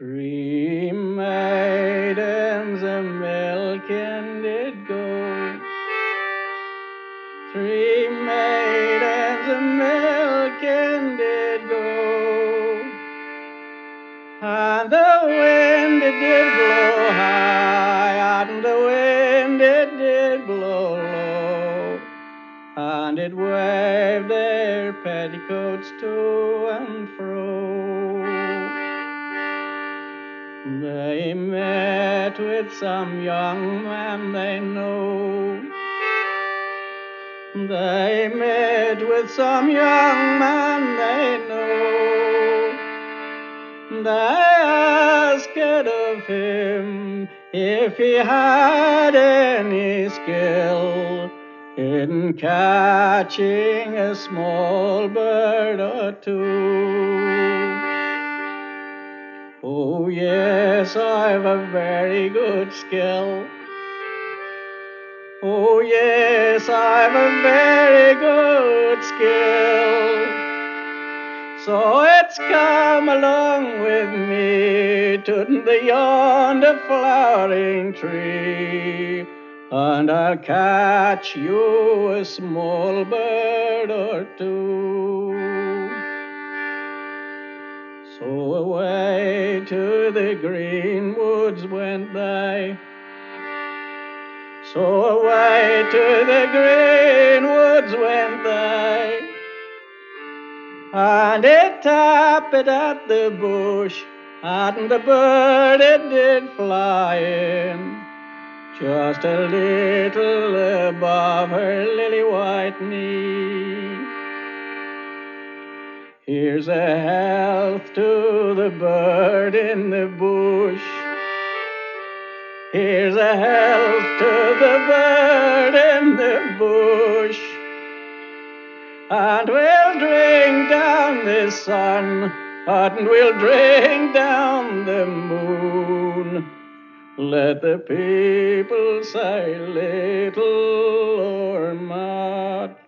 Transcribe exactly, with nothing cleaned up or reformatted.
Three maidens a milking did go. Three maidens a milking did go. And the wind it did blow high, and the wind it did blow low, and it waved their petticoats to and fro. They met with some young man they know. They met with some young man they know. They asked of him if he had any skill in catching a small bird or two. Oh yes, I've a very good skill. Oh yes, I've a very good skill. So it's come along with me to the yonder flowering tree, and I'll catch you a small bird or two. So away to the green woods went they. So away to the green woods went they. And it tapped at the bush, and the bird it did fly in, just a little above her lily white knee. Here's a health to the bird in the bush. Here's a health to the bird in the bush. And we'll drink down the sun, and we'll drink down the moon. Let the people say little or much.